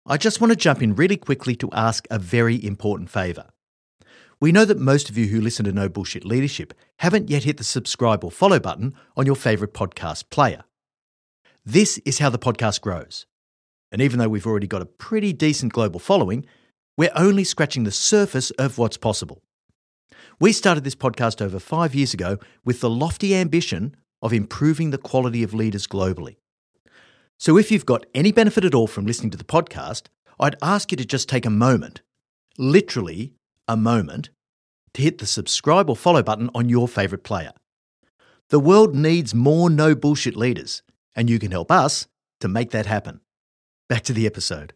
I just want to jump in really quickly to ask a very important favour. We know that most of you who listen to No Bullshit Leadership haven't yet hit the subscribe or follow button on your favourite podcast player. This is how the podcast grows. And even though we've already got a pretty decent global following, we're only scratching the surface of what's possible. We started this podcast over 5 years ago with the lofty ambition of improving the quality of leaders globally. So if you've got any benefit at all from listening to the podcast, I'd ask you to just take a moment, literally a moment, to hit the subscribe or follow button on your favourite player. The world needs more no bullshit leaders, and you can help us to make that happen. Back to the episode.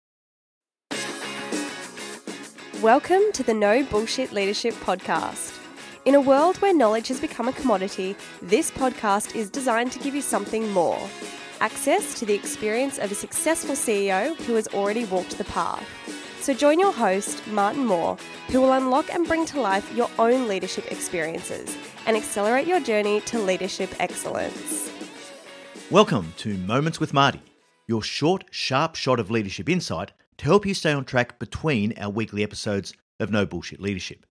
Welcome to the No Bullshit Leadership Podcast. In a world where knowledge has become a commodity, this podcast is designed to give you something more. Access to the experience of a successful CEO who has already walked the path. So join your host, Martin Moore, who will unlock and bring to life your own leadership experiences and accelerate your journey to leadership excellence. Welcome to Moments with Marty, your short, sharp shot of leadership insight to help you stay on track between our weekly episodes of No Bullshit Leadership.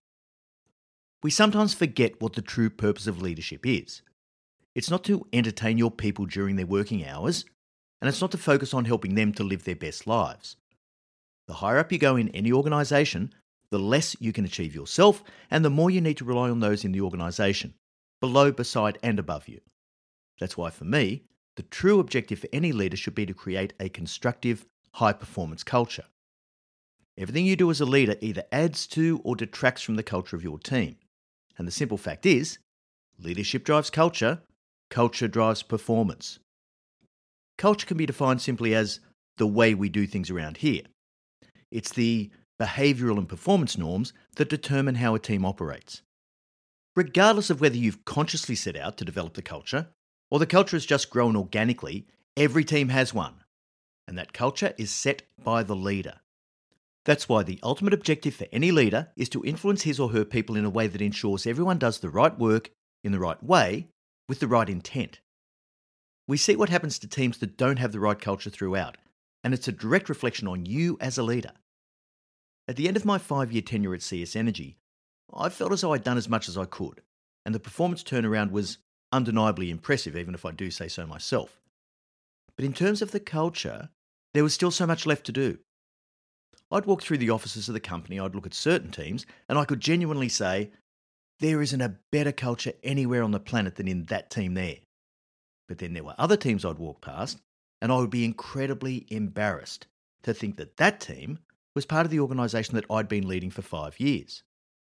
We sometimes forget what the true purpose of leadership is. It's not to entertain your people during their working hours, and it's not to focus on helping them to live their best lives. The higher up you go in any organisation, the less you can achieve yourself, and the more you need to rely on those in the organisation, below, beside, and above you. That's why, for me, the true objective for any leader should be to create a constructive, high-performance culture. Everything you do as a leader either adds to or detracts from the culture of your team. And the simple fact is, leadership drives culture, culture drives performance. Culture can be defined simply as the way we do things around here. It's the behavioural and performance norms that determine how a team operates. Regardless of whether you've consciously set out to develop the culture, or the culture has just grown organically, every team has one. And that culture is set by the leader. That's why the ultimate objective for any leader is to influence his or her people in a way that ensures everyone does the right work in the right way with the right intent. We see what happens to teams that don't have the right culture throughout, and it's a direct reflection on you as a leader. At the end of my 5-year tenure at CS Energy, I felt as though I'd done as much as I could, and the performance turnaround was undeniably impressive, even if I do say so myself. But in terms of the culture, there was still so much left to do. I'd walk through the offices of the company, I'd look at certain teams, and I could genuinely say, there isn't a better culture anywhere on the planet than in that team there. But then there were other teams I'd walk past, and I would be incredibly embarrassed to think that that team was part of the organisation that I'd been leading for 5 years.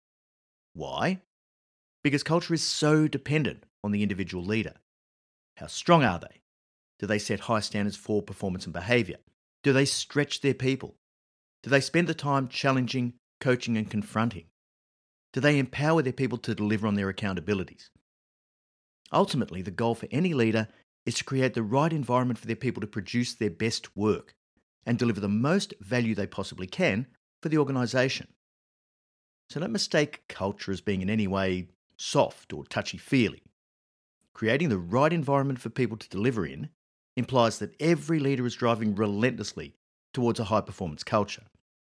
Why? Because culture is so dependent on the individual leader. How strong are they? Do they set high standards for performance and behaviour? Do they stretch their people? Do they spend the time challenging, coaching and confronting? Do they empower their people to deliver on their accountabilities? Ultimately, the goal for any leader is to create the right environment for their people to produce their best work and deliver the most value they possibly can for the organisation. So don't mistake culture as being in any way soft or touchy-feely. Creating the right environment for people to deliver in implies that every leader is driving relentlessly towards a high-performance culture.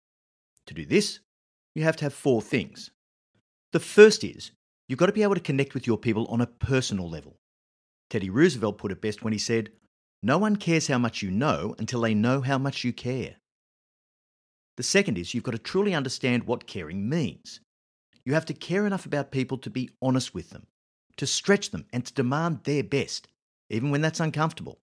To do this, you have to have 4 things. The first is, you've got to be able to connect with your people on a personal level. Teddy Roosevelt put it best when he said, "No one cares how much you know until they know how much you care." The second is, you've got to truly understand what caring means. You have to care enough about people to be honest with them, to stretch them and to demand their best, even when that's uncomfortable.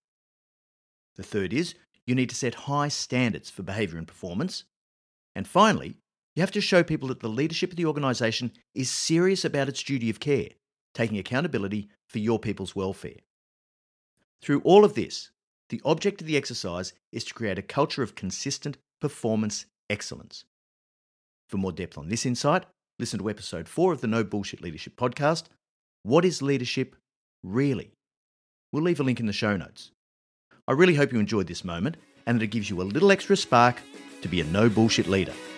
The third is, you need to set high standards for behaviour and performance. And finally, you have to show people that the leadership of the organisation is serious about its duty of care, taking accountability for your people's welfare. Through all of this, the object of the exercise is to create a culture of consistent performance excellence. For more depth on this insight, listen to episode 4 of the No Bullshit Leadership podcast, What is Leadership Really? We'll leave a link in the show notes. I really hope you enjoyed this moment and that it gives you a little extra spark to be a no bullshit leader.